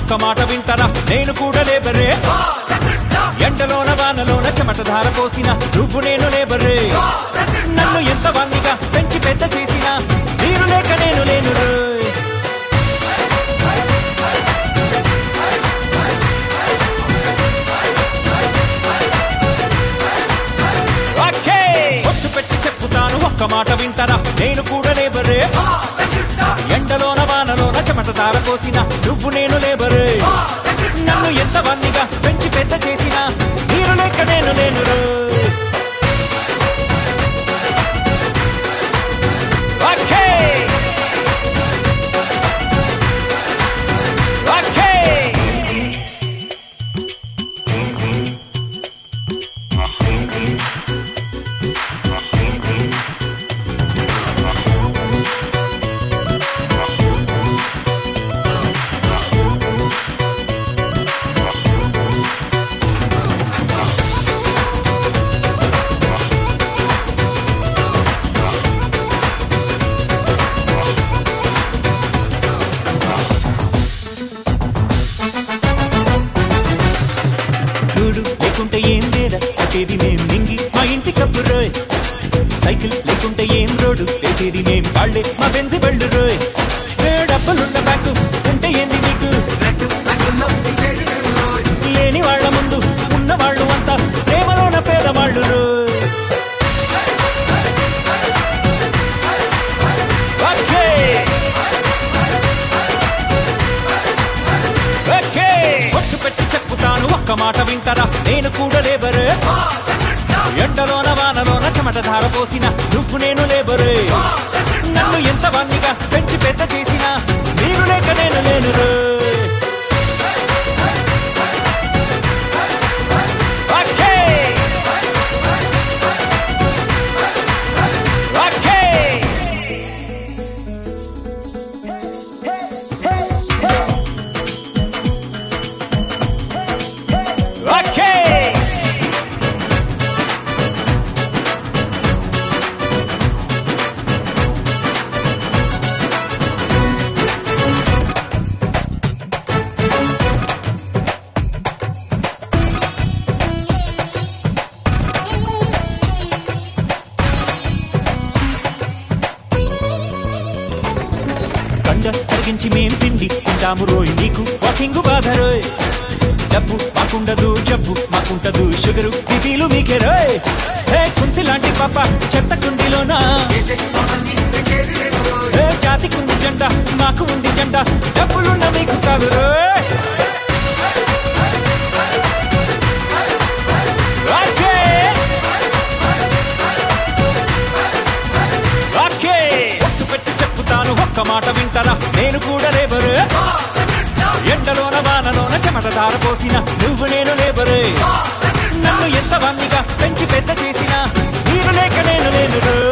ఒక్క మాట వింటారా నేను కూడా లేబరే ఎండలోన వానలోన చెమటధార పోసిన నువ్వు నేను లేబరే నన్ను ఎంత వాణ్ణిగా పెంచి పెద్ద చేసిన మీరు లేక నేను లేను ఒట్టు పెట్టి చెప్పుతాను ఒక్క మాట వింటారా నేను కూడా లేబరే ఎండలోన వానలోన చెమటధార పోసిన నువ్వు నేను లేబరే నన్ను ఎంత వాణ్ణిగా పెంచి పెద్ద చేసిన మీరు లేక నేను లేను లేకుంటే ఏం లేదా కట్టేది మేం మింగి మా ఇంటి కప్పు రోయ్ సైకిల్ లేకుంటే ఏం రోడ్డు వేసేది మేం వాళ్ళే మా బెంజి బళ్ళు రోయ్ డబ్బులున్న బ్యాంకు ఉంటే ఏంది మీకు లేని వాళ్ళ ముందు ఉన్న వాళ్ళు అంతా ప్రేమలోన పేదవాళ్ళు రోయ్ ఒట్టు పెట్టి చెప్పుతాను ఒక్క మాట వింటారా నేను కూడా లేబరే ఎండలోన వానలోన చెమటధార పోసిన నువ్వు నేను లేబరే నన్ను ఎంత వాణ్ణిగా పెంచి పెద్ద చేసిన మీరు లేక నేను లేను తరిగించి మేం పిండి తింటాము రోయ్ నీకు వాకింగు బాధ రోయ్ డబ్బు మాకుండదు జబ్బు మాకుంటదు షుగరు బిపీలు మీకే రోయ్ కుంతి లాంటి పాప చెత్త కుండిలోనా జాతికుంది జెండా మాకు ఉంది జెండా డబ్బులున్న మీకు కాదు రోయ్ ఒక్క మాట వింటారా నేను కూడా లేబరే ఎండలోన వానలోన చెమటధార పోసిన నువ్వు నేను లేబరే నన్ను ఎంత వాణ్ణిగా పెంచి పెద్ద చేసిన మీరు లేక నేను లేను